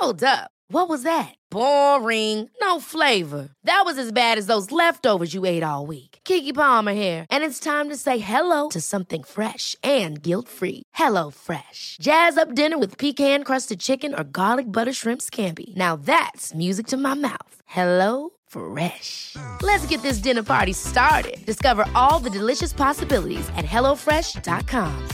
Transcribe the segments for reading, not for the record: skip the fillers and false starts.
Hold up. What was that? Boring. No flavor. That was as bad as those leftovers you ate all week. Keke Palmer here. And it's time to say hello to something fresh and guilt-free. Hello Fresh. Jazz up dinner with pecan-crusted chicken or garlic butter shrimp scampi. Now that's music to my mouth. Hello Fresh. Let's get this dinner party started. Discover all the delicious possibilities at hellofresh.com.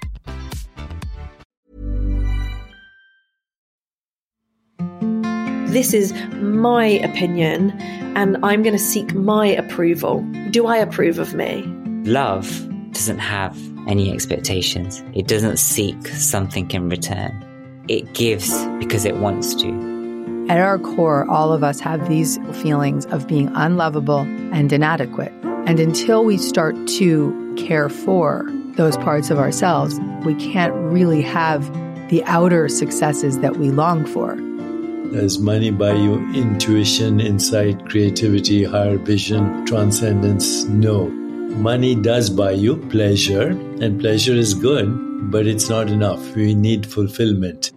This is my opinion, and I'm going to seek my approval. Do I approve of me? Love doesn't have any expectations. It doesn't seek something in return. It gives because it wants to. At our core, all of us have these feelings of being unlovable and inadequate. And until we start to care for those parts of ourselves, we can't really have the outer successes that we long for. Does money buy you intuition, insight, creativity, higher vision, transcendence? No. Money does buy you pleasure, and pleasure is good, but it's not enough. We need fulfillment.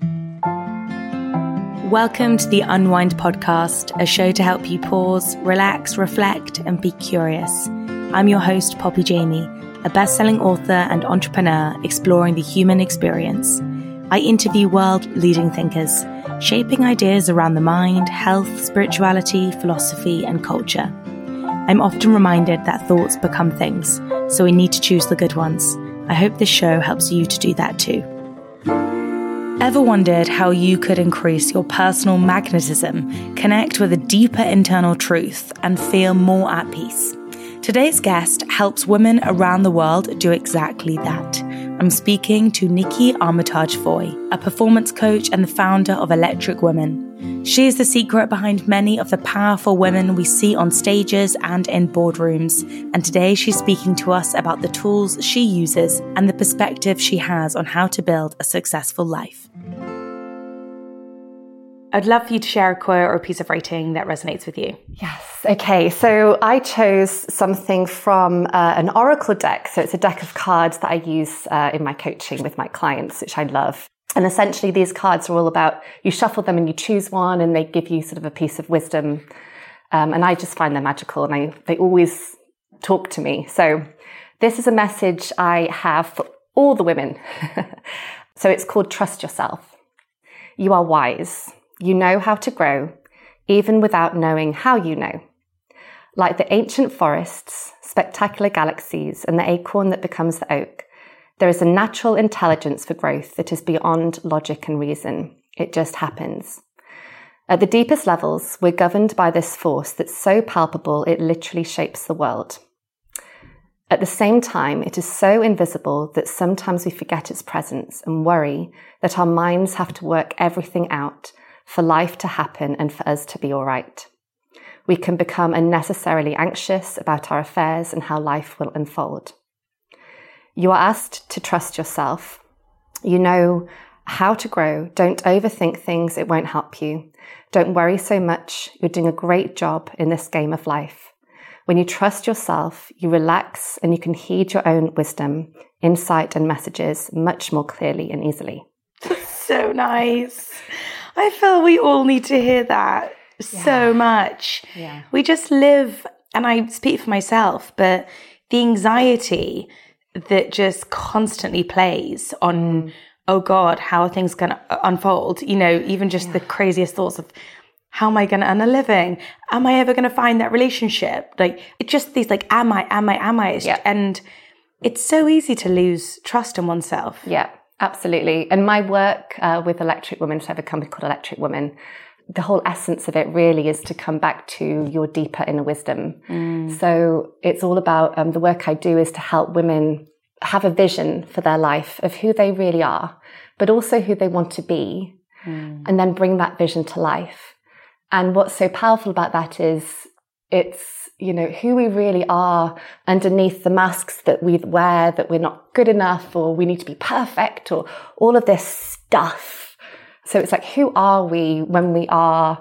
Welcome to the Unwind Podcast, a show to help you pause, relax, reflect, and be curious. I'm your host, Poppy Jamie, a best-selling author and entrepreneur exploring the human experience. I interview world-leading thinkers, shaping ideas around the mind, health, spirituality, philosophy, and culture. I'm often reminded that thoughts become things, so we need to choose the good ones. I hope this show helps you to do that too. Ever wondered how you could increase your personal magnetism, connect with a deeper internal truth, and feel more at peace? Today's guest helps women around the world do exactly that. I'm speaking to Nikki Armitage Foy, a performance coach and the founder of Electric Women. She is the secret behind many of the powerful women we see on stages and in boardrooms. And today she's speaking to us about the tools she uses and the perspective she has on how to build a successful life. I'd love for you to share a quote or a piece of writing that resonates with you. Yes. Okay. So I chose something from an oracle deck. So it's a deck of cards that I use in my coaching with my clients, which I love. And essentially these cards are all about, you shuffle them and you choose one and they give you sort of a piece of wisdom. And I just find them magical and they always talk to me. So this is a message I have for all the women. So it's called Trust Yourself. You are wise. You know how to grow, even without knowing how you know. Like the ancient forests, spectacular galaxies, and the acorn that becomes the oak, there is a natural intelligence for growth that is beyond logic and reason. It just happens. At the deepest levels, we're governed by this force that's so palpable it literally shapes the world. At the same time, it is so invisible that sometimes we forget its presence and worry that our minds have to work everything out for life to happen and for us to be all right. We can become unnecessarily anxious about our affairs and how life will unfold. You are asked to trust yourself. You know how to grow. Don't overthink things. It won't help you. Don't worry so much. You're doing a great job in this game of life. When you trust yourself, you relax and you can heed your own wisdom, insight, and messages much more clearly and easily. So nice. I feel we all need to hear that so much. Yeah. We just live, and I speak for myself, but the anxiety that just constantly plays on, oh God, how are things going to unfold? You know, even just the craziest thoughts of, how am I going to earn a living? Am I ever going to find that relationship? Like, it's just these like, am I? And it's so easy to lose trust in oneself. Yeah. Absolutely. And my work with Electric Women, so I have a company called Electric Women, the whole essence of it really is to come back to your deeper inner wisdom. So it's all about the work I do is to help women have a vision for their life of who they really are, but also who they want to be, and then bring that vision to life. And what's so powerful about that is it's, you know, who we really are underneath the masks that we wear, that we're not good enough or we need to be perfect or all of this stuff. So it's like, who are we when we are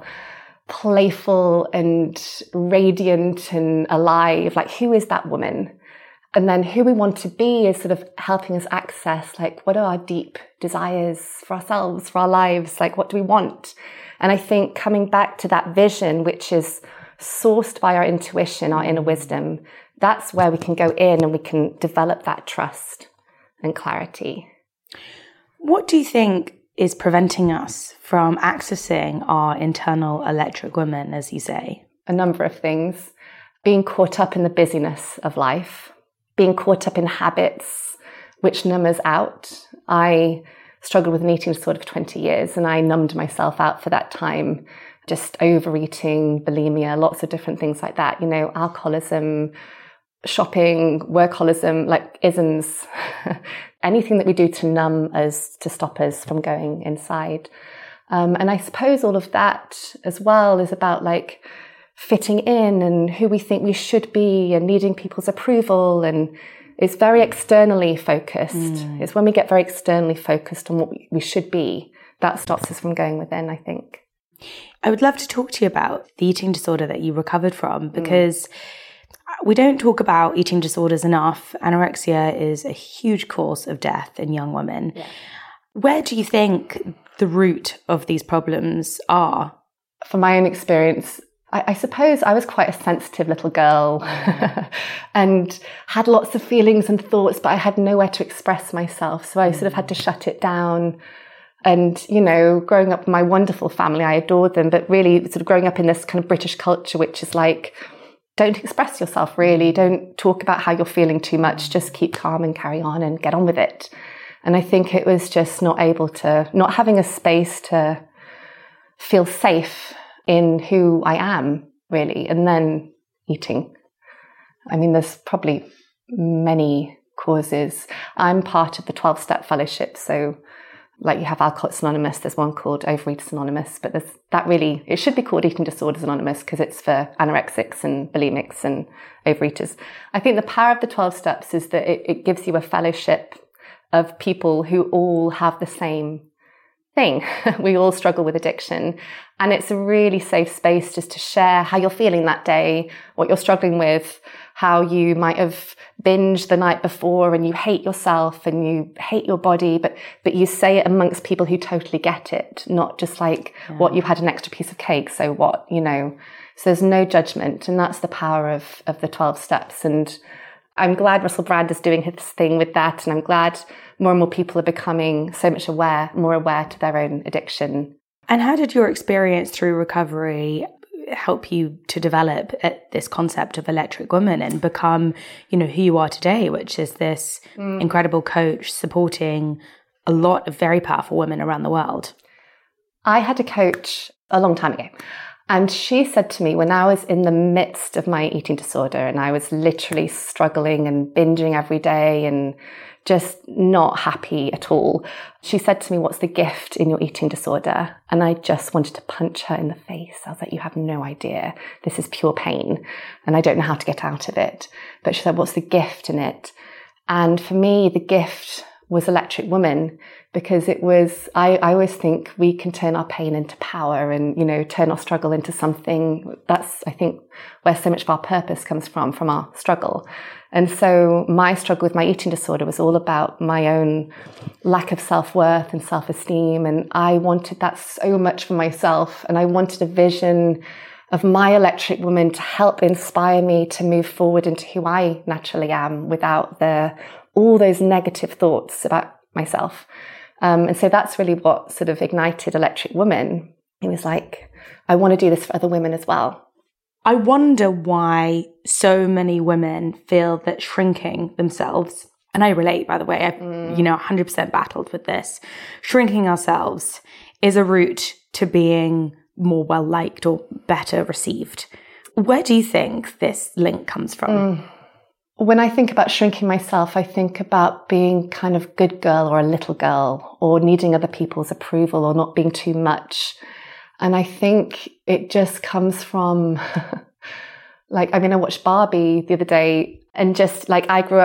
playful and radiant and alive? Like, who is that woman? And then who we want to be is sort of helping us access, like, what are our deep desires for ourselves, for our lives? Like, what do we want? And I think coming back to that vision, which is sourced by our intuition, our inner wisdom, that's where we can go in and we can develop that trust and clarity. What do you think is preventing us from accessing our internal electric woman, as you say? A number of things. Being caught up in the busyness of life, being caught up in habits which numb us out. I struggled with an eating disorder for 20 years and I numbed myself out for that time. Just overeating, bulimia, lots of different things like that. You know, alcoholism, shopping, workaholism, like isms. Anything that we do to numb us, to stop us from going inside. And I suppose all of that as well is about like fitting in and who we think we should be and needing people's approval, and it's very externally focused. It's when we get very externally focused on what we should be, that stops us from going within, I think. I would love to talk to you about the eating disorder that you recovered from, because we don't talk about eating disorders enough. Anorexia is a huge cause of death in young women. Yeah. Where do you think the root of these problems are? From my own experience, I suppose I was quite a sensitive little girl and had lots of feelings and thoughts, but I had nowhere to express myself. So I sort of had to shut it down. And, you know, growing up in my wonderful family, I adored them, but really sort of growing up in this kind of British culture, which is like, don't express yourself really. Don't talk about how you're feeling too much. Just keep calm and carry on and get on with it. And I think it was just not having a space to feel safe in who I am, really, and then eating. I mean, there's probably many causes. I'm part of the 12-Step Fellowship, so like you have Alcoholics Anonymous, there's one called Overeaters Anonymous, but it should be called Eating Disorders Anonymous because it's for anorexics and bulimics and overeaters. I think the power of the 12 steps is that it gives you a fellowship of people who all have the same thing. We all struggle with addiction. And it's a really safe space just to share how you're feeling that day, what you're struggling with, how you might have binged the night before and you hate yourself and you hate your body, but you say it amongst people who totally get it, not just like, what, you had an extra piece of cake, so what, you know. So there's no judgment, and that's the power of the 12 steps. And I'm glad Russell Brand is doing his thing with that, and I'm glad more and more people are becoming so much more aware to their own addiction. And how did your experience through recovery help you to develop this concept of electric woman and become, you know, who you are today, which is this incredible coach supporting a lot of very powerful women around the world? I had a coach a long time ago, and she said to me when I was in the midst of my eating disorder and I was literally struggling and binging every day and just not happy at all, she said to me, "What's the gift in your eating disorder?" And I just wanted to punch her in the face. I was like, "You have no idea. This is pure pain and I don't know how to get out of it." But she said, "What's the gift in it?" And for me, the gift was Electric Woman, because it was, I always think we can turn our pain into power and, you know, turn our struggle into something. That's, I think, where so much of our purpose comes from our struggle. And so my struggle with my eating disorder was all about my own lack of self-worth and self-esteem. And I wanted that so much for myself. And I wanted a vision of my Electric Woman to help inspire me to move forward into who I naturally am without all those negative thoughts about myself. And so that's really what sort of ignited Electric Woman. It was like, I want to do this for other women as well. I wonder why so many women feel that shrinking themselves, and I relate, by the way, I've 100% battled with this, shrinking ourselves is a route to being more well-liked or better received. Where do you think this link comes from? When I think about shrinking myself, I think about being kind of good girl or a little girl, or needing other people's approval or not being too much. And I think it just comes from, I watched Barbie the other day, and just like I grew up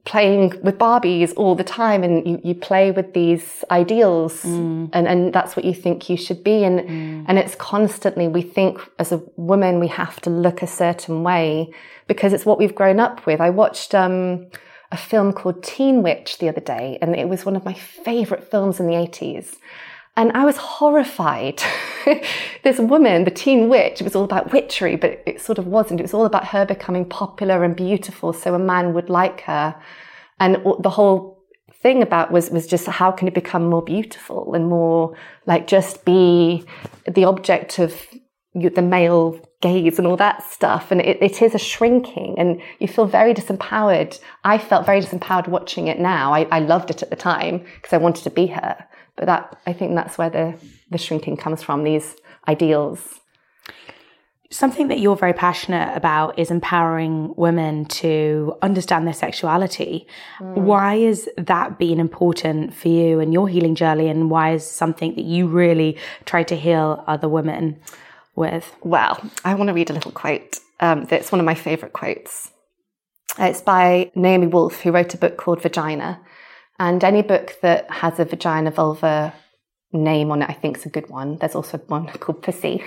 playing with Barbies all the time, and you play with these ideals, and that's what you think you should be. And it's constantly, we think as a woman, we have to look a certain way because it's what we've grown up with. I watched a film called Teen Witch the other day, and it was one of my favorite films in the 80s. And I was horrified. This woman, the Teen Witch, it was all about witchery, but it sort of wasn't. It was all about her becoming popular and beautiful so a man would like her. And the whole thing about was just how can you become more beautiful and more like just be the object of the male gaze and all that stuff. And it is a shrinking, and you feel very disempowered. I felt very disempowered watching it now. I loved it at the time because I wanted to be her. But I think that's where the shrinking comes from, these ideals. Something that you're very passionate about is empowering women to understand their sexuality. Why has that been important for you and your healing journey, and why is something that you really try to heal other women with? Well, I want to read a little quote. It's one of my favourite quotes. It's by Naomi Wolf, who wrote a book called Vagina. And any book that has a vagina vulva name on it, I think is a good one. There's also one called Pussy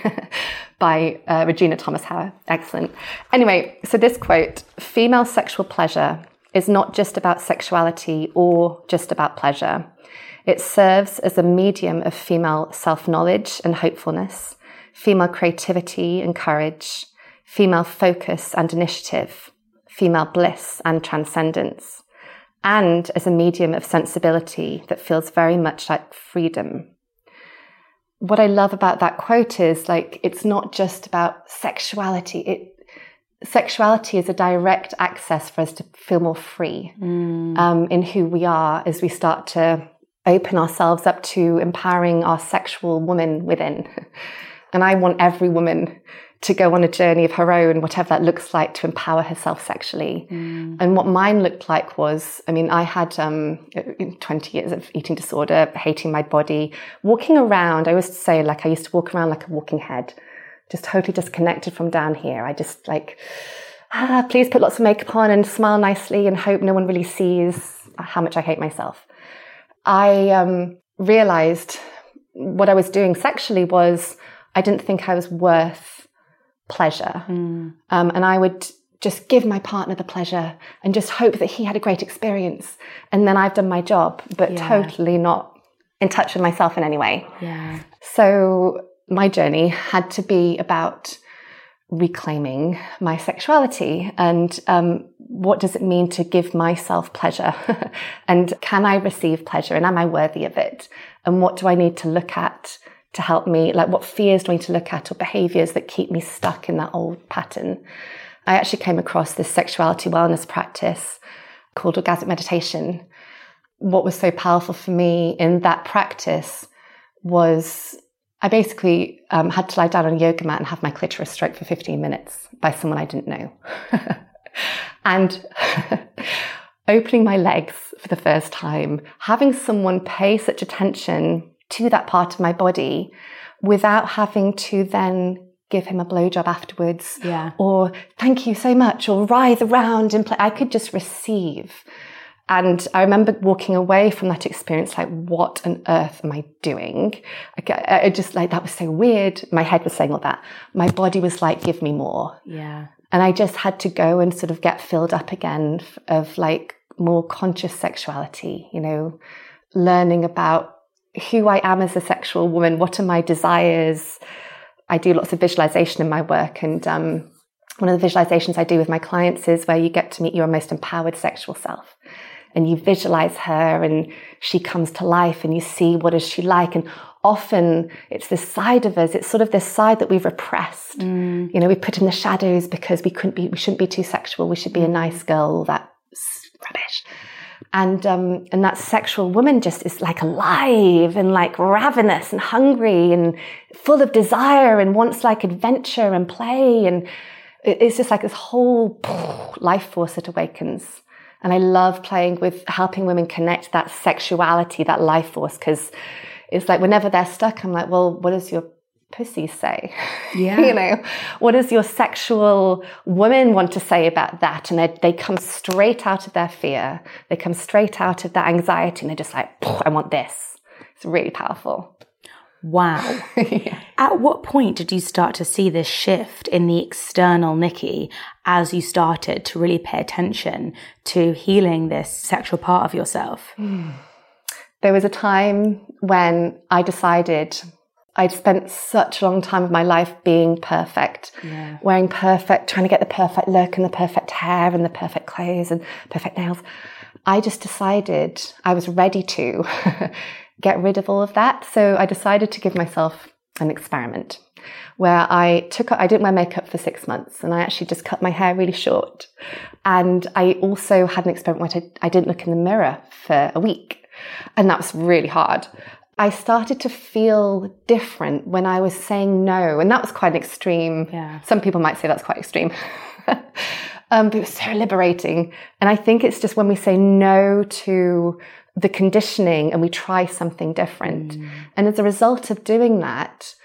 by Regina Thomas Howard. Excellent. Anyway, so this quote, female sexual pleasure is not just about sexuality or just about pleasure. It serves as a medium of female self-knowledge and hopefulness, female creativity and courage, female focus and initiative, female bliss and transcendence, and as a medium of sensibility that feels very much like freedom. What I love about that quote is like, it's not just about sexuality. Sexuality is a direct access for us to feel more free in who we are as we start to open ourselves up to empowering our sexual woman within. And I want every woman to go on a journey of her own, whatever that looks like, to empower herself sexually. And what mine looked like was, I mean, I had 20 years of eating disorder, hating my body, walking around. I always say, like, I used to walk around like a walking head, just totally disconnected from down here. I just like, please put lots of makeup on and smile nicely and hope no one really sees how much I hate myself. I realized what I was doing sexually was I didn't think I was worth pleasure. And I would just give my partner the pleasure and just hope that he had a great experience. And then I've done my job, but totally not in touch with myself in any way. So my journey had to be about reclaiming my sexuality and what does it mean to give myself pleasure? And can I receive pleasure? And am I worthy of it? And what do I need to look at to help me, like what fears do I need to look at or behaviors that keep me stuck in that old pattern? I actually came across this sexuality wellness practice called orgasmic meditation. What was so powerful for me in that practice was I basically had to lie down on a yoga mat and have my clitoris stroked for 15 minutes by someone I didn't know. And opening my legs for the first time, having someone pay such attention to that part of my body without having to then give him a blowjob afterwards or thank you so much or writhe around and play. I could just receive. And I remember walking away from that experience like, what on earth am I doing? I just like, that was so weird. My head was saying all that. My body was like, give me more. And I just had to go and sort of get filled up again of like more conscious sexuality, you know, learning about who I am as a sexual woman. What are my desires? I do lots of visualization in my work. And one of the visualizations I do with my clients is where you get to meet your most empowered sexual self. And you visualize her and she comes to life and you see what is she like. And often it's this side of us. It's sort of this side that we've repressed. You know, we put in the shadows because we shouldn't be too sexual. We should be a nice girl, all that rubbish. And that sexual woman just is like alive and like ravenous and hungry and full of desire and wants like adventure and play. And it's just like this whole life force that awakens. And I love playing with helping women connect that sexuality, that life force, because it's like whenever they're stuck, I'm like, well, what does your pussies say? Yeah. What does your sexual woman want to say about that? And they come straight out of their fear. They come straight out of that anxiety, and they're just like, I want this. It's really powerful. Wow. Yeah. At what point did you start to see this shift in the external Nikki as you started to really pay attention to healing this sexual part of yourself? There was a time when I decided I'd spent such a long time of my life being perfect, wearing perfect, trying to get the perfect look and the perfect hair and the perfect clothes and perfect nails. I just decided I was ready to get rid of all of that. So I decided to give myself an experiment where I didn't wear makeup for 6 months, and I actually just cut my hair really short. And I also had an experiment where I didn't look in the mirror for a week. And that was really hard. I started to feel different when I was saying no. And that was quite an extreme. Yeah. Some people might say that's quite extreme. But it was so liberating. And I think it's just when we say no to the conditioning and we try something different. And as a result of doing that,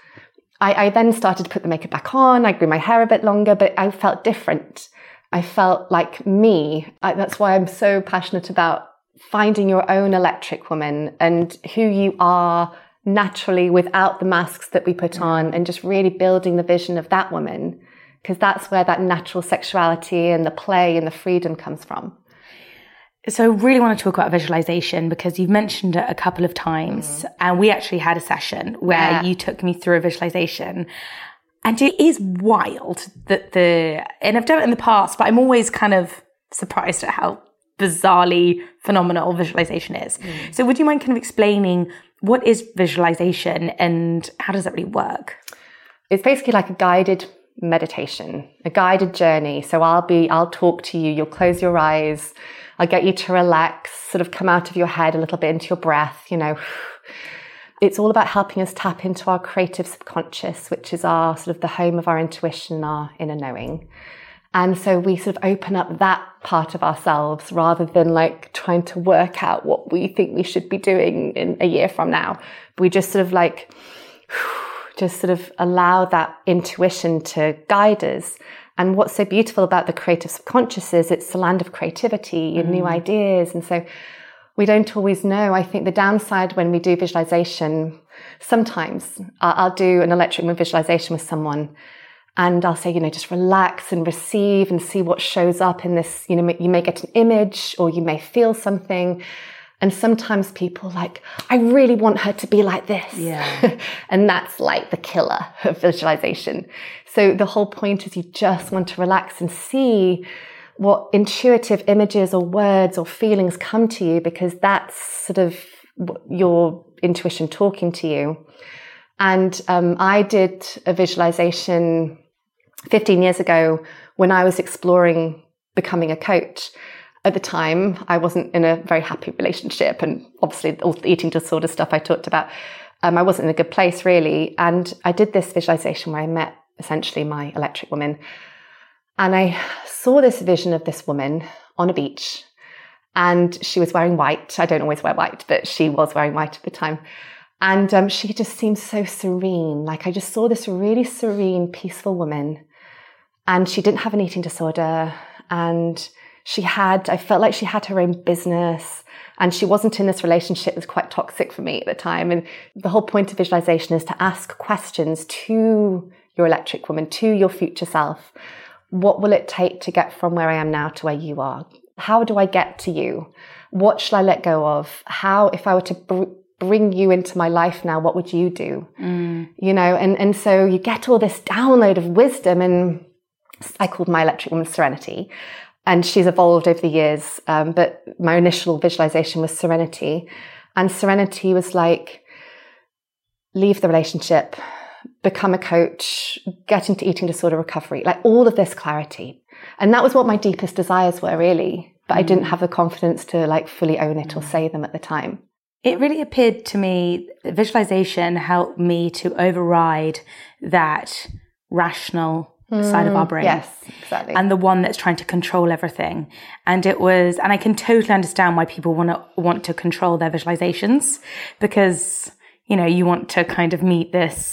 I then started to put the makeup back on. I grew my hair a bit longer, but I felt different. I felt like me. That's why I'm so passionate about finding your own electric woman and who you are naturally without the masks that we put on, and just really building the vision of that woman, because that's where that natural sexuality and the play and the freedom comes from. So I really want to talk about visualization, because you've mentioned it a couple of times, and we actually had a session where you took me through a visualization. And it is wild that and I've done it in the past, but I'm always kind of surprised at how bizarrely phenomenal visualization is. So would you mind kind of explaining what is visualization and how does that really work? It's basically like a guided meditation, a guided journey. So I'll talk to you, you'll close your eyes, I'll get you to relax, sort of come out of your head a little bit into your breath, It's all about helping us tap into our creative subconscious, which is our sort of the home of our intuition, our inner knowing. And so we sort of open up that part of ourselves rather than like trying to work out what we think we should be doing in a year from now. We just sort of allow that intuition to guide us. And what's so beautiful about the creative subconscious is it's the land of creativity and new ideas. And so we don't always know. I think the downside when we do visualization, sometimes I'll do an electric moon visualization with someone, and I'll say, just relax and receive and see what shows up in this. You may get an image or you may feel something. And sometimes people like, I really want her to be like this. Yeah. And that's like the killer of visualization. So the whole point is you just want to relax and see what intuitive images or words or feelings come to you, because that's sort of your intuition talking to you. And I did a visualization 15 years ago when I was exploring becoming a coach. At the time, I wasn't in a very happy relationship, and obviously all the eating disorder stuff I talked about, I wasn't in a good place really. And I did this visualization where I met essentially my electric woman. And I saw this vision of this woman on a beach, and she was wearing white. I don't always wear white, but she was wearing white at the time. And she just seemed so serene. Like I just saw this really serene, peaceful woman. And she didn't have an eating disorder. And I felt like she had her own business. And she wasn't in this relationship that was quite toxic for me at the time. And the whole point of visualization is to ask questions to your electric woman, to your future self. What will it take to get from where I am now to where you are? How do I get to you? What shall I let go of? How, if I were to bring you into my life now, what would you do? And so you get all this download of wisdom, and I called my electric woman Serenity, and she's evolved over the years. But my initial visualization was Serenity, and Serenity was like, leave the relationship, become a coach, get into eating disorder recovery, like all of this clarity. And that was what my deepest desires were really, but I didn't have the confidence to like fully own it or say them at the time. It really appeared to me that visualization helped me to override that rational side of our brain. Yes, exactly. And the one that's trying to control everything. And I can totally understand why people want to control their visualizations, because, you want to kind of meet this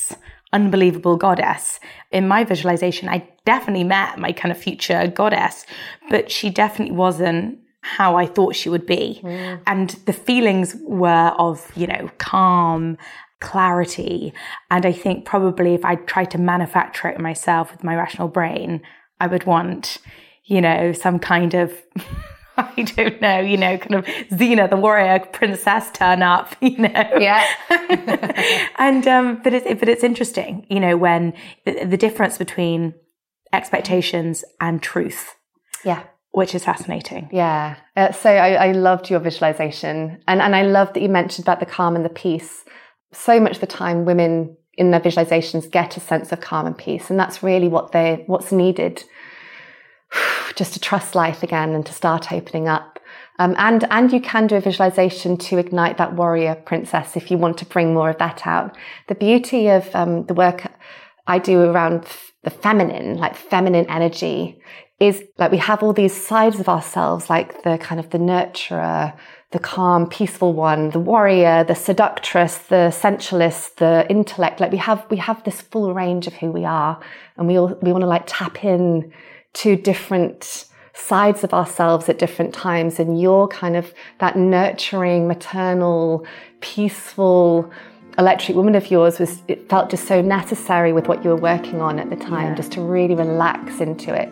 unbelievable goddess. In my visualization, I definitely met my kind of future goddess, but she definitely wasn't how I thought she would be. And the feelings were of, calm, clarity. And I think probably if I tried to manufacture it myself with my rational brain, I would want, some kind of, I don't know, kind of Xena, the warrior princess turn up, Yeah. And, but it's interesting, when the difference between expectations and truth. Yeah. Which is fascinating. Yeah. So I loved your visualization. And I love that you mentioned about the calm and the peace. So much of the time women in their visualizations get a sense of calm and peace. And that's really what's needed just to trust life again and to start opening up. And you can do a visualization to ignite that warrior princess if you want to bring more of that out. The beauty of the work I do around the feminine, like feminine energy, is like we have all these sides of ourselves, like the kind of the nurturer, the calm, peaceful one, the warrior, the seductress, the sensualist, the intellect. Like we have this full range of who we are, and we want to like tap in to different sides of ourselves at different times. And you're kind of that nurturing, maternal, peaceful, electric woman of yours it felt just so necessary with what you were working on at the time, just to really relax into it.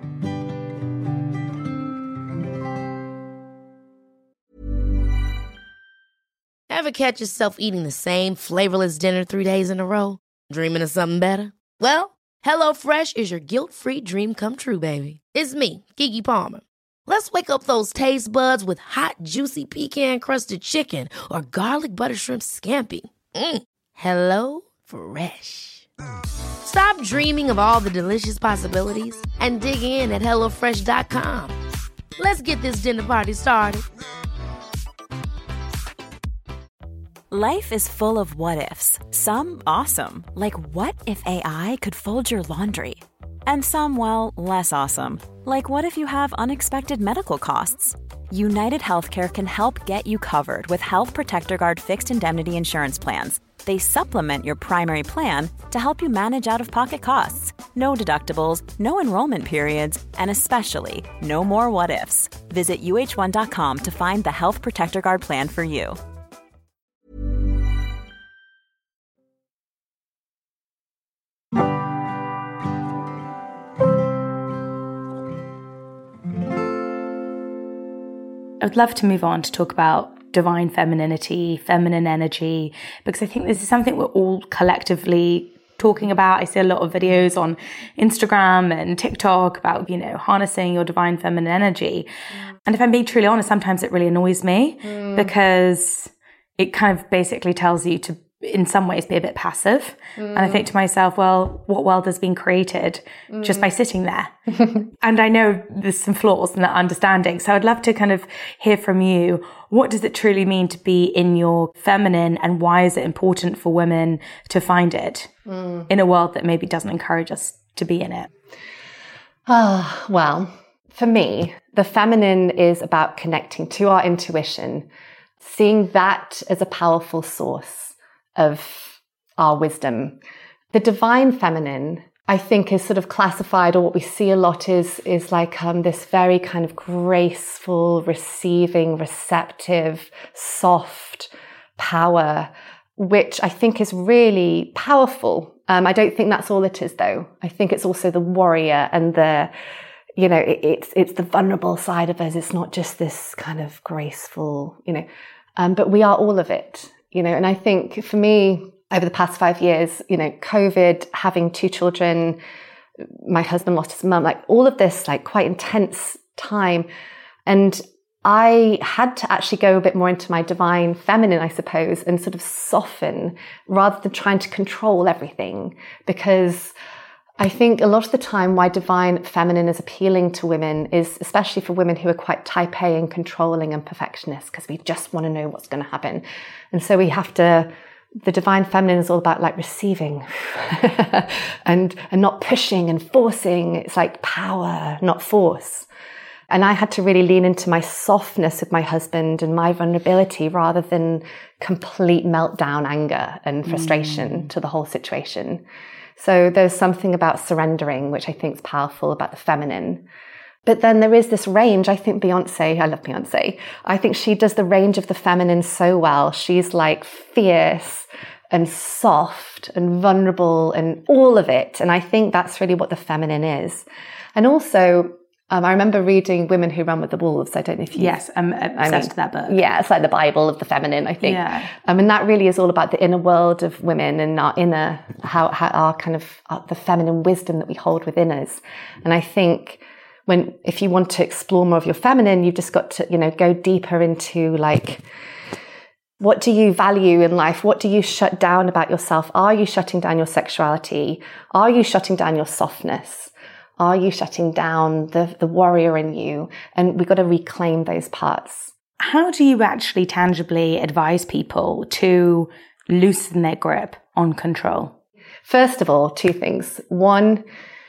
Ever catch yourself eating the same flavorless dinner 3 days in a row? Dreaming of something better? Well, HelloFresh is your guilt-free dream come true, baby. It's me, Keke Palmer. Let's wake up those taste buds with hot, juicy pecan-crusted chicken or garlic butter shrimp scampi. Hello Fresh. Stop dreaming of all the delicious possibilities and dig in at HelloFresh.com. Let's get this dinner party started. Life is full of what-ifs. Some awesome, like what if AI could fold your laundry? And some, well, less awesome, like what if you have unexpected medical costs? United Healthcare can help get you covered with Health Protector Guard fixed indemnity insurance plans. They supplement your primary plan to help you manage out-of-pocket costs. No deductibles, no enrollment periods, and especially no more what-ifs. Visit UH1.com to find the Health Protector Guard plan for you. I would love to move on to talk about divine femininity, feminine energy, because I think this is something we're all collectively talking about. I see a lot of videos on Instagram and TikTok about, harnessing your divine feminine energy. And if I'm being truly honest, sometimes it really annoys me because it kind of basically tells you to, in some ways, be a bit passive. And I think to myself, well, what world has been created just by sitting there? And I know there's some flaws in that understanding. So I'd love to kind of hear from you. What does it truly mean to be in your feminine, and why is it important for women to find it in a world that maybe doesn't encourage us to be in it? Well, for me, the feminine is about connecting to our intuition, seeing that as a powerful source of our wisdom. The divine feminine, I think, is sort of classified, or what we see a lot is like this very kind of graceful, receiving, receptive, soft power, which I think is really powerful. I don't think that's all it is, though. I think it's also the warrior and the, it's the vulnerable side of us. It's not just this kind of graceful, but we are all of it. And I think for me, over the past 5 years, COVID, having 2 children, my husband lost his mum, like all of this, like quite intense time. And I had to actually go a bit more into my divine feminine, I suppose, and sort of soften rather than trying to control everything. Because I think a lot of the time why divine feminine is appealing to women is especially for women who are quite type A and controlling and perfectionist, because we just want to know what's going to happen. And so we have to, the divine feminine is all about like receiving and not pushing and forcing. It's like power, not force. And I had to really lean into my softness with my husband and my vulnerability rather than complete meltdown anger and frustration to the whole situation. So there's something about surrendering, which I think is powerful about the feminine. But then there is this range. I think Beyonce, I love Beyonce. I think she does the range of the feminine so well. She's like fierce and soft and vulnerable and all of it. And I think that's really what the feminine is. And also, I remember reading Women Who Run with the Wolves. I don't know if you... Yes, I'm obsessed with that book. Yeah, it's like the Bible of the feminine, I think. Yeah. And that really is all about the inner world of women and our inner, how our kind of the feminine wisdom that we hold within us. And I think if you want to explore more of your feminine, you've just got to, go deeper into like, what do you value in life? What do you shut down about yourself? Are you shutting down your sexuality? Are you shutting down your softness? Are you shutting down the warrior in you? And we've got to reclaim those parts. How do you actually tangibly advise people to loosen their grip on control? First of all, 2 things. 1,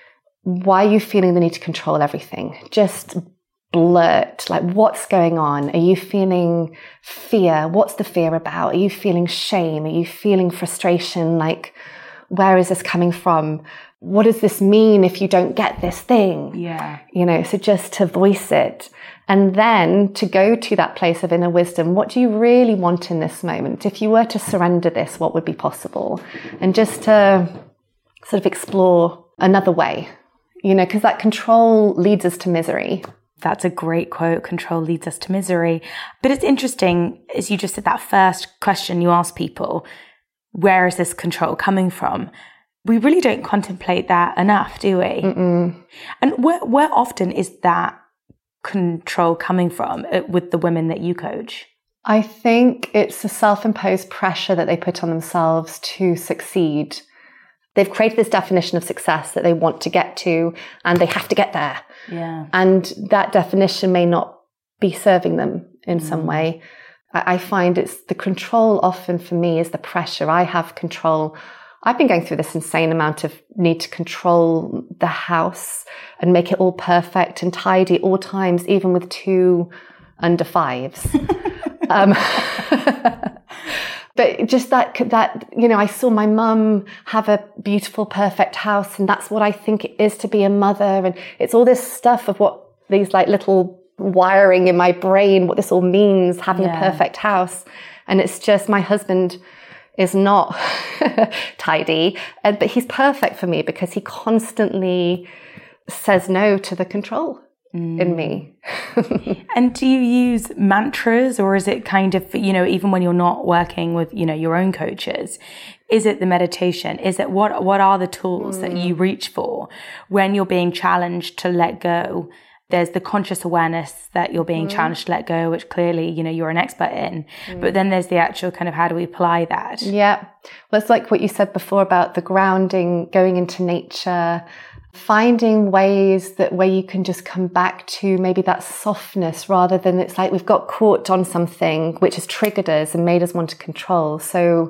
why are you feeling the need to control everything? Just blurt, like what's going on? Are you feeling fear? What's the fear about? Are you feeling shame? Are you feeling frustration? Like, where is this coming from? What does this mean if you don't get this thing? Yeah. So just to voice it. And then to go to that place of inner wisdom. What do you really want in this moment? If you were to surrender this, what would be possible? And just to sort of explore another way, because that control leads us to misery. That's a great quote. Control leads us to misery. But it's interesting, as you just said, that first question you ask people, where is this control coming from? We really don't contemplate that enough, do we? Mm-mm. And where often is that control coming from with the women that you coach? I think it's a self-imposed pressure that they put on themselves to succeed. They've created this definition of success that they want to get to, and they have to get there. Yeah. And that definition may not be serving them in some way. I find it's the control often for me is the pressure. I have control. I've been going through this insane amount of need to control the house and make it all perfect and tidy at all times, even with 2 under 5s. But just that, I saw my mum have a beautiful, perfect house, and that's what I think it is to be a mother. And it's all this stuff of what these like little wiring in my brain, what this all means, having a perfect house. And it's just my husband is not tidy, but he's perfect for me because he constantly says no to the control in me. And do you use mantras, or is it kind of, even when you're not working with, your own coaches, is it the meditation? Is it what are the tools that you reach for when you're being challenged to let go? There's the conscious awareness that you're being challenged to let go, which clearly, you're an expert in. But then there's the actual kind of how do we apply that? Yeah. Well, it's like what you said before about the grounding, going into nature, finding ways where you can just come back to maybe that softness rather than it's like we've got caught on something which has triggered us and made us want to control. So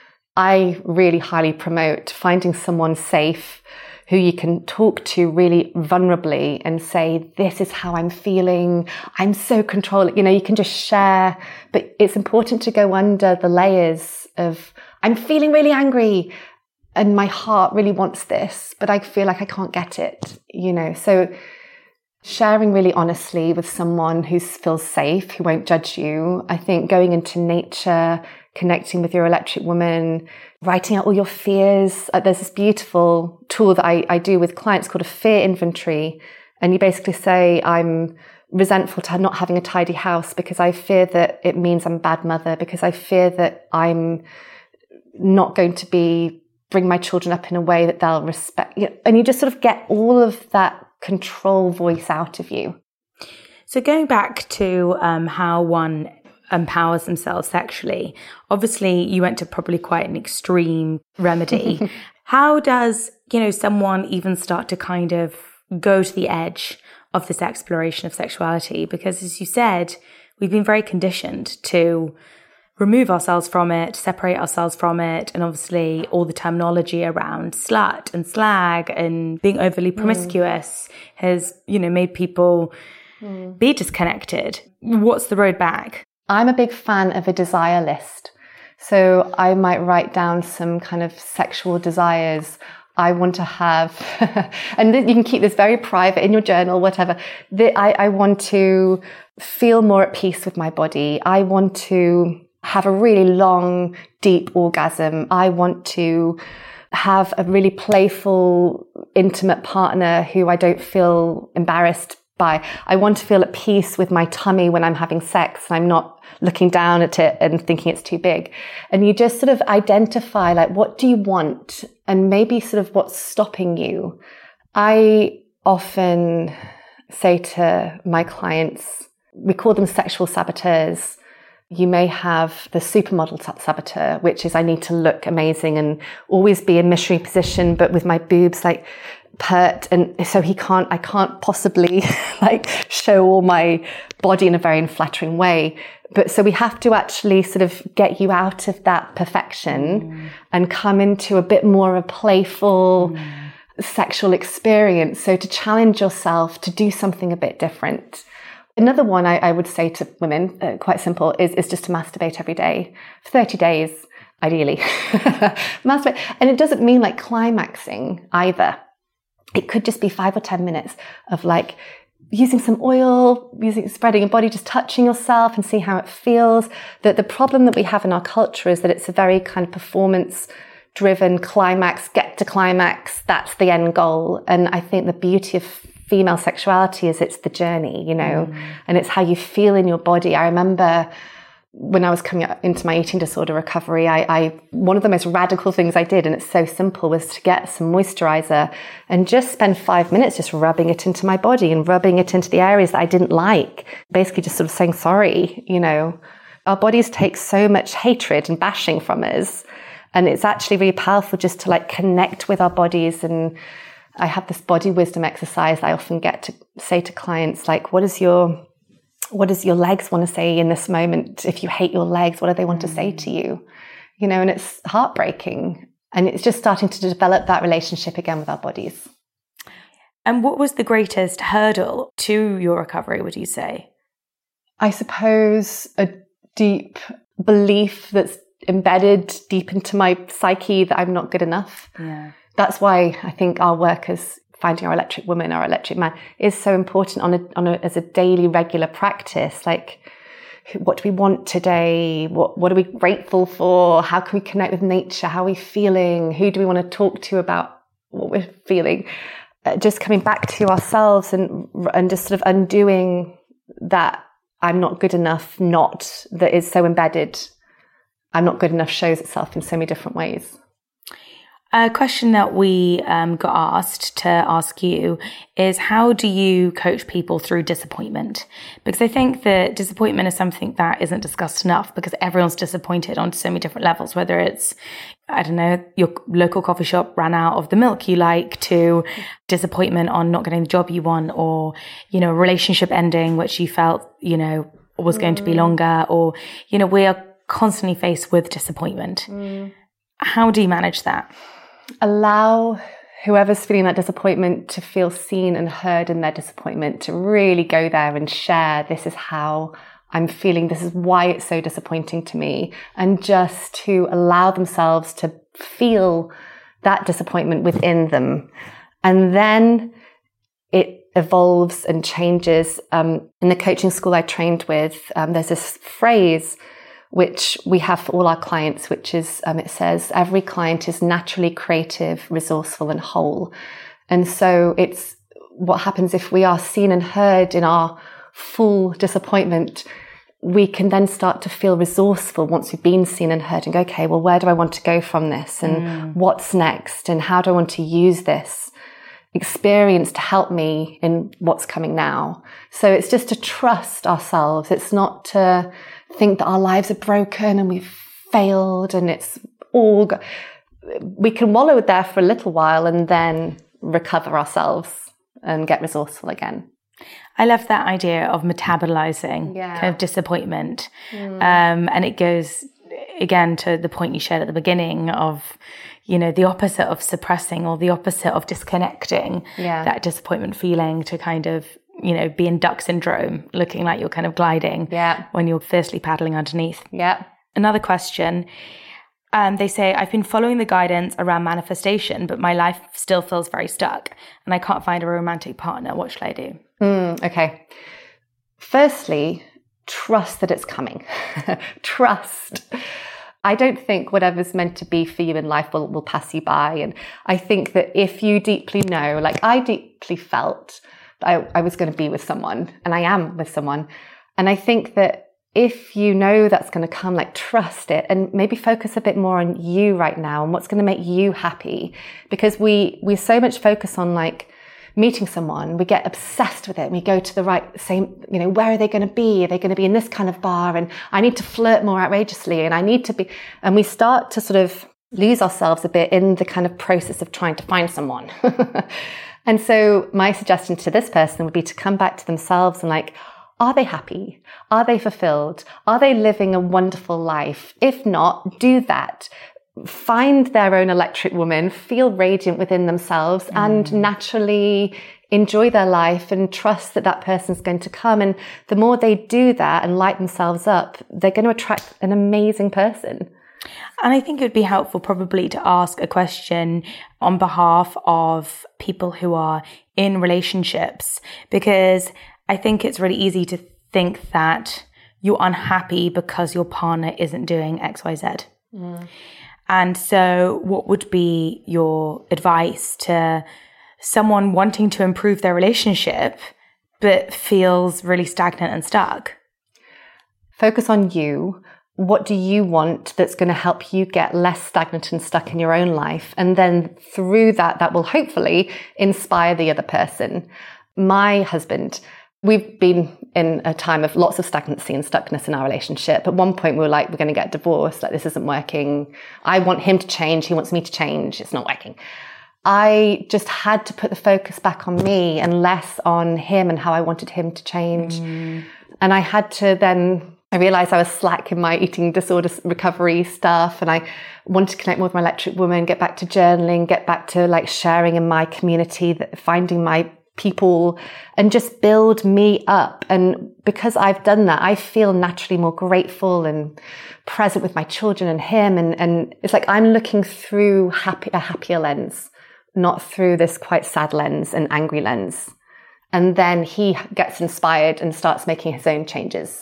I really highly promote finding someone safe who you can talk to really vulnerably and say, this is how I'm feeling. I'm so controlling. You can just share, but it's important to go under the layers of, I'm feeling really angry and my heart really wants this, but I feel like I can't get it, So sharing really honestly with someone who feels safe, who won't judge you. I think going into nature, connecting with your electric woman, writing out all your fears. There's this beautiful tool that I do with clients called a fear inventory. And you basically say, I'm resentful to not having a tidy house because I fear that it means I'm a bad mother, because I fear that I'm not going to bring my children up in a way that they'll respect. And you just sort of get all of that control voice out of you. So going back to how one empowers themselves sexually, obviously you went to probably quite an extreme remedy. How does, someone even start to kind of go to the edge of this exploration of sexuality? Because as you said, we've been very conditioned to remove ourselves from it, separate ourselves from it. And obviously all the terminology around slut and slag and being overly promiscuous has, made people be disconnected. What's the road back? I'm a big fan of a desire list. So I might write down some kind of sexual desires I want to have, and you can keep this very private in your journal, whatever. I want to feel more at peace with my body. I want to have a really long, deep orgasm. I want to have a really playful, intimate partner who I don't feel embarrassed by. I want to feel at peace with my tummy when I'm having sex and I'm not looking down at it and thinking it's too big. And you just sort of identify, like, what do you want? And maybe sort of what's stopping you. I often say to my clients, we call them sexual saboteurs. You may have the supermodel saboteur, which is I need to look amazing and always be in missionary position, but with my boobs like pert, and so I can't possibly like show all my body in a very unflattering way. But so we have to actually sort of get you out of that perfection and come into a bit more of a playful sexual experience. So to challenge yourself to do something a bit different. Another one I would say to women, quite simple, is just to masturbate every day for 30 days, ideally. Masturbate. And it doesn't mean like climaxing either. It could just be 5 or 10 minutes of like using some oil, spreading your body, just touching yourself and see how it feels. The problem that we have in our culture is that it's a very kind of performance driven climax, get to climax. That's the end goal. And I think the beauty of female sexuality is it's the journey, you know, and it's how you feel in your body. I remember when I was coming up into my eating disorder recovery, I one of the most radical things I did, and it's so simple, was to get some moisturizer and just spend 5 minutes just rubbing it into my body and rubbing it into the areas that I didn't like. Basically just sort of saying sorry, you know. Our bodies take so much hatred and bashing from us, and it's actually really powerful just to like connect with our bodies. And I have this body wisdom exercise that I often get to say to clients, like, what does your legs want to say in this moment? If you hate your legs, what do they want to say to you? You know, and it's heartbreaking. And it's just starting to develop that relationship again with our bodies. And what was the greatest hurdle to your recovery, would you say? I suppose a deep belief that's embedded deep into my psyche that I'm not good enough. Yeah. That's why I think our work as finding our electric woman, our electric man, is so important as a daily, regular practice. Like, what do we want today? What are we grateful for? How can we connect with nature? How are we feeling? Who do we want to talk to about what we're feeling? Just coming back to ourselves and just sort of undoing that I'm not good enough knot that is so embedded. I'm not good enough shows itself in so many different ways. A question that we got asked to ask you is, how do you coach people through disappointment? Because I think that disappointment is something that isn't discussed enough, because everyone's disappointed on so many different levels, whether it's, I don't know, your local coffee shop ran out of the milk you like, to disappointment on not getting the job you want, or, you know, a relationship ending, which you felt, you know, was going to be longer, or, you know, we are constantly faced with disappointment. How do you manage that? Allow whoever's feeling that disappointment to feel seen and heard in their disappointment, to really go there and share, this is how I'm feeling, this is why it's so disappointing to me, and just to allow themselves to feel that disappointment within them. And then it evolves and changes. In the coaching school I trained with, there's this phrase which we have for all our clients, which is, it says, every client is naturally creative, resourceful and whole. And so it's what happens if we are seen and heard in our full disappointment, we can then start to feel resourceful once we've been seen and heard and go, okay, well, where do I want to go from this? And what's next? And how do I want to use this experience to help me in what's coming now? So it's just to trust ourselves. It's not to think that our lives are broken and we've failed and it's all we can wallow there for a little while and then recover ourselves and get resourceful again. I love that idea of metabolizing kind of disappointment. And it goes again to the point you shared at the beginning of, you know, the opposite of suppressing or the opposite of disconnecting that disappointment feeling, to kind of be in duck syndrome, looking like you're kind of gliding when you're fiercely paddling underneath. Yeah. Another question. They say, I've been following the guidance around manifestation, but my life still feels very stuck and I can't find a romantic partner. What should I do? Okay. Firstly, trust that it's coming. Trust. I don't think whatever's meant to be for you in life will pass you by. And I think that if you deeply know, like I deeply felt that I was going to be with someone, and I am with someone. And I think that if you know that's going to come, like trust it and maybe focus a bit more on you right now and what's going to make you happy. Because we so much focus on like meeting someone, we get obsessed with it and we go to the right same, where are they going to be? Are they going to be in this kind of bar? And I need to flirt more outrageously and I need to be, and we start to sort of lose ourselves a bit in the kind of process of trying to find someone. And so my suggestion to this person would be to come back to themselves and like, are they happy? Are they fulfilled? Are they living a wonderful life? If not, do that. Find their own electric woman, feel radiant within themselves and naturally enjoy their life and trust that that person's going to come. And the more they do that and light themselves up, they're going to attract an amazing person. And I think it would be helpful probably to ask a question on behalf of people who are in relationships, because I think it's really easy to think that you're unhappy because your partner isn't doing X, Y, Z. And so what would be your advice to someone wanting to improve their relationship but feels really stagnant and stuck? Focus on you. What do you want that's going to help you get less stagnant and stuck in your own life? And then through that will hopefully inspire the other person. My husband, we've been in a time of lots of stagnancy and stuckness in our relationship. At one point, we were like, we're going to get divorced. Like, this isn't working. I want him to change. He wants me to change. It's not working. I just had to put the focus back on me and less on him and how I wanted him to change. And I had to then, I realized I was slack in my eating disorder recovery stuff. And I wanted to connect more with my electric woman, get back to journaling, get back to like sharing in my community, finding my people and just build me up. And because I've done that, I feel naturally more grateful and present with my children and him. And it's like I'm looking through a happier lens, not through this quite sad lens and angry lens. And then he gets inspired and starts making his own changes.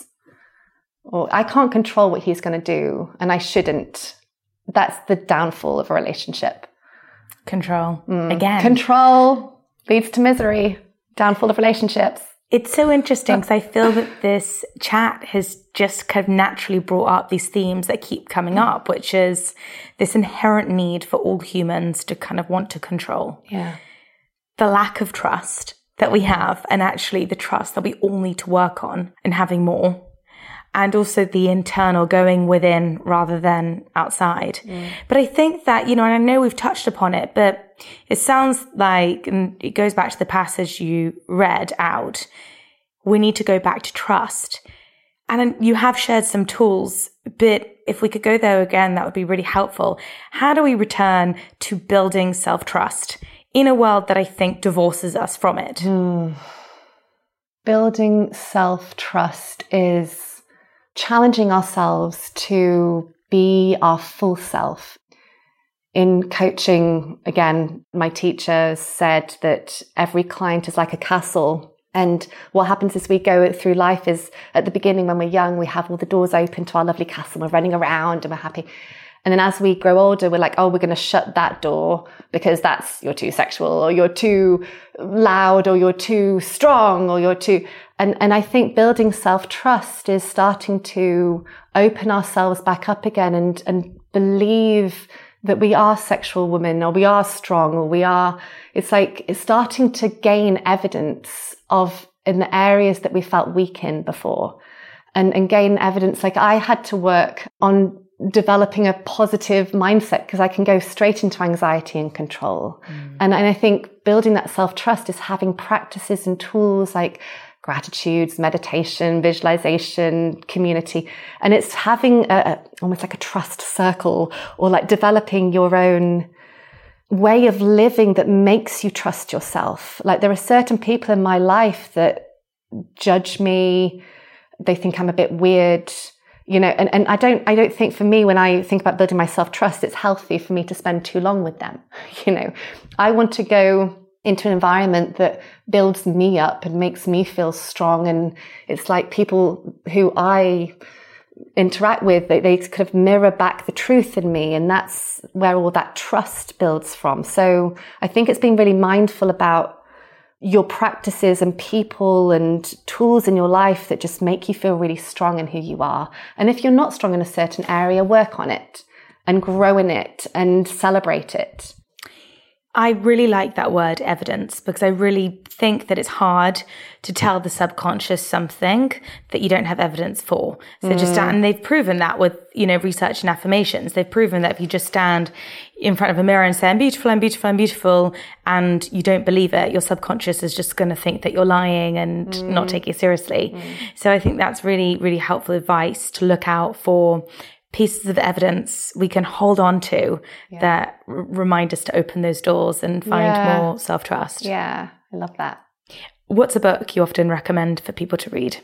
Or I can't control what he's going to do, and I shouldn't. That's the downfall of a relationship. Control. Again. Control leads to misery. Downfall of relationships. It's so interesting because I feel that this chat has just kind of naturally brought up these themes that keep coming up, which is this inherent need for all humans to kind of want to control. Yeah. The lack of trust that we have, and actually the trust that we all need to work on and having more. And also the internal going within rather than outside. But I think that, and I know we've touched upon it, but it sounds like, and it goes back to the passage you read out, we need to go back to trust. And you have shared some tools, but if we could go there again, that would be really helpful. How do we return to building self-trust in a world that I think divorces us from it? Building self-trust is challenging ourselves to be our full self. In coaching, again, my teacher said that every client is like a castle. And what happens is we go through life is at the beginning when we're young, we have all the doors open to our lovely castle. We're running around and we're happy. And then as we grow older, we're like, oh, we're going to shut that door because you're too sexual or you're too loud or you're too strong or you're too... And I think building self-trust is starting to open ourselves back up again and believe that we are sexual women or we are strong or it's starting to gain evidence of in the areas that we felt weak in before and gain evidence. Like I had to work on developing a positive mindset because I can go straight into anxiety and control. And I think building that self-trust is having practices and tools like gratitudes, meditation, visualization, community. And it's having almost like a trust circle or like developing your own way of living that makes you trust yourself. Like, there are certain people in my life that judge me. They think I'm a bit weird, you know, and I don't think, for me, when I think about building my self-trust, it's healthy for me to spend too long with them. You know, I want to go into an environment that builds me up and makes me feel strong. And it's like people who I interact with, they kind of mirror back the truth in me. And that's where all that trust builds from. So I think it's being really mindful about your practices and people and tools in your life that just make you feel really strong in who you are. And if you're not strong in a certain area, work on it and grow in it and celebrate it. I really like that word evidence, because I really think that it's hard to tell the subconscious something that you don't have evidence for. So and they've proven that with, you know, research and affirmations. They've proven that if you just stand in front of a mirror and say, I'm beautiful, I'm beautiful, I'm beautiful, and you don't believe it, your subconscious is just going to think that you're lying and not take it seriously. So I think that's really, really helpful advice, to look out for pieces of evidence we can hold on to that remind us to open those doors and find more self-trust. Yeah, I love that. What's a book you often recommend for people to read?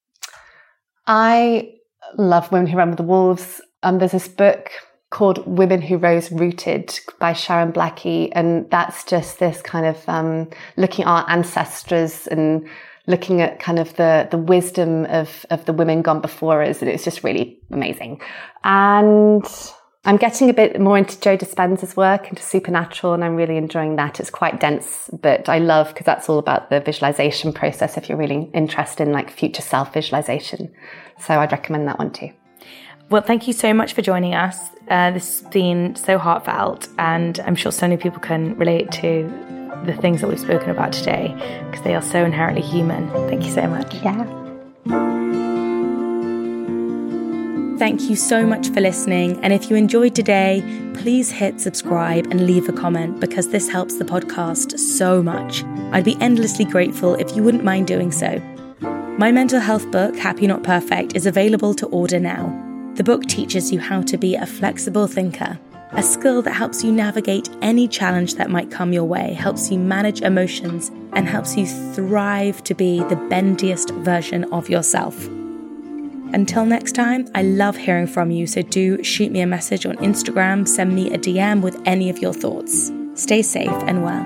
I love Women Who Run with the Wolves. There's this book called Women Who Rose Rooted by Sharon Blackie, and that's just this kind of looking at our ancestors and looking at kind of the wisdom of the women gone before us. And it's just really amazing. And I'm getting a bit more into Joe Dispenza's work, into Supernatural, and I'm really enjoying that. It's quite dense, but I love, because that's all about the visualization process, if you're really interested in like future self visualization. So I'd recommend that one too. Well, thank you so much for joining us. This has been so heartfelt, and I'm sure so many people can relate to the things that we've spoken about today, because they are so inherently human. Thank you so much. Yeah. Thank you so much for listening. And if you enjoyed today, please hit subscribe and leave a comment, because this helps the podcast so much. I'd be endlessly grateful if you wouldn't mind doing so. My mental health book, Happy Not Perfect, is available to order now. The book teaches you how to be a flexible thinker, a skill that helps you navigate any challenge that might come your way, helps you manage emotions, and helps you thrive to be the bendiest version of yourself. Until next time, I love hearing from you, so do shoot me a message on Instagram, send me a DM with any of your thoughts. Stay safe and well.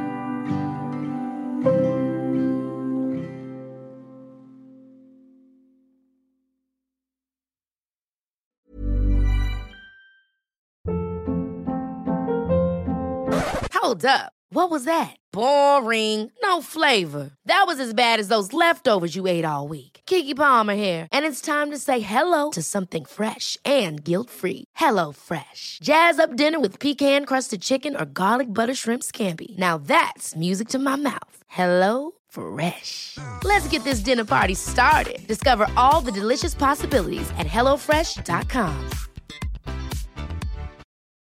Hold up. What was that? Boring. No flavor. That was as bad as those leftovers you ate all week. Keke Palmer here. And it's time to say hello to something fresh and guilt-free. Hello Fresh. Jazz up dinner with pecan-crusted chicken or garlic butter shrimp scampi. Now that's music to my mouth. Hello Fresh. Let's get this dinner party started. Discover all the delicious possibilities at HelloFresh.com.